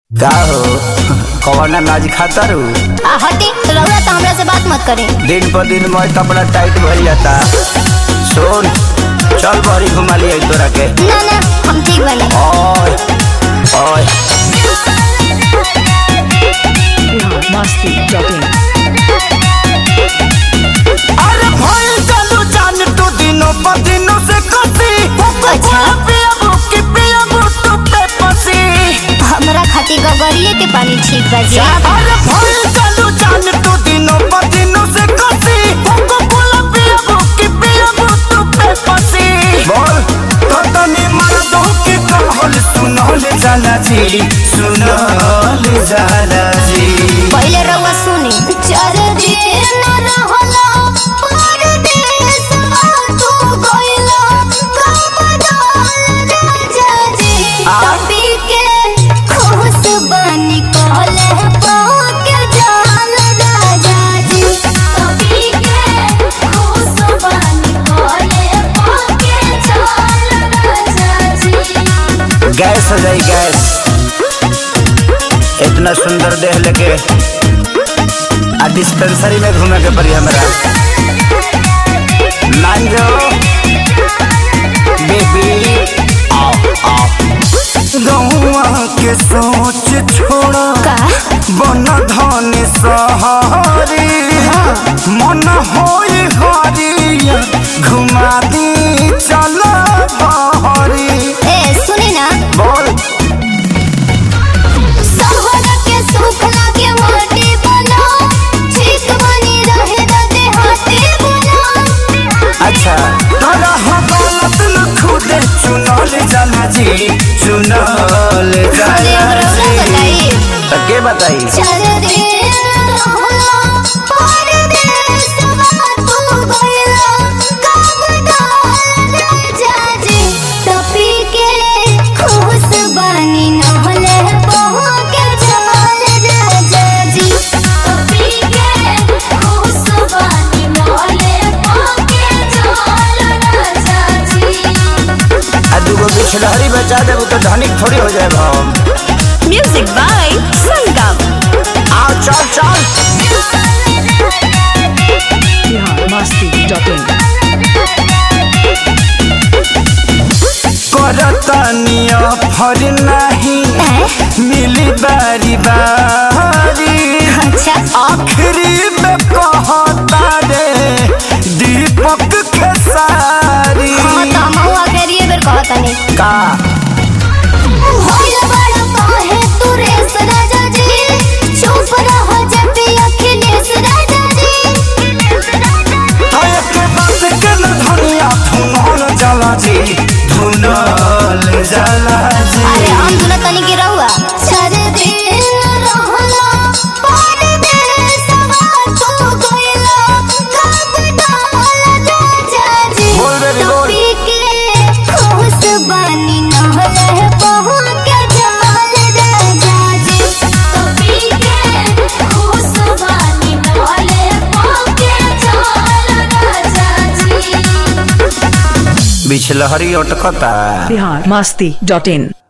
का हो कौन नाज खाता रू? हटी रउरा तो हमरा से बात मत करी। दिन पर दिन मैं कपड़ा टाइट भर जाता। सुन चल बड़ी घुमा लिया तोरा के। ना ना हम ठीक बने। ओए ओए मस्ती जॉगिंग। अरे भाई चलो जान तू दिनों पर दिनों से कसी। अच्छा पिया तो पे पसी। हमरा खातिर गगरिए के पानी ठीक बाजी। अरे भाई चलो जान तू दिनों पर दिनों से कसी। पिया तो पे पसी। बोल तो तनी मर्दों की कहल सुनल जाला जी, सुनल जाला जी। पहले रउआ सुनी। चार दिन रहला परदेसवा तू गइला कमदान राजा जी। तभी के खुश बनी कहले पाके जान राजा जी। तभी के खुश बनी कहले पाके जान राजा जी। गैस हो जाई गैस। इतना सुंदर देह लेके आ डिस्पेंसरी में घूमे के पड़ी हमरा। मान जाओ बेबी आओ आओ। गौवा के सोच छोड़ा का बन धन सहारी। मन होई हरिया घुमा दी चल बहरी। ए सुनी ना। बोल सहर के सुख लागे माटी बना। ठीक बनी रहे दे हाथी बना। अच्छा तोरा हवालत न खुदे चुनल जाला जी, चुनल जाला जी। बताइए तो के बताई? चल रे रहला परदेसवा तू गइला कमदान राजा जी। तभी के खुश बनी नहले बहू के जान राजा जी। तभी के खुश बनी नहले बहू के जान राजा जी। आ दूगो बिछड़हरी बचा देबू तो धनिक थोड़ी हो जाए हम। Music by Sangam. आओ चल चल। मस्ती जॉगिंग। करतनिया फर नहीं मिली बारी बारी। अच्छा आखिरी में कहता रे दीपक के सारी। हाँ तो हम हुआ करिए बेर कहतनी। का होइल बड़ा काहे तू रेस राजा जी। चुप रह जब अखिलेश राजा जी। थाए के बात के न धनिया धुनल जाला जी, धुनल जाला जी। अरे हम दुना तनी के रहुआ। चार दिन रहला परदेसवा तू गइला कमदान राजा जी। बोल बेबी बोल। तभी के खुश बनी नहले बहू के जान राजा जी। तभी के खुश बनी नहले बहू के जान राजा जी। बिछलहरी अटकता। बिहार मस्ती .in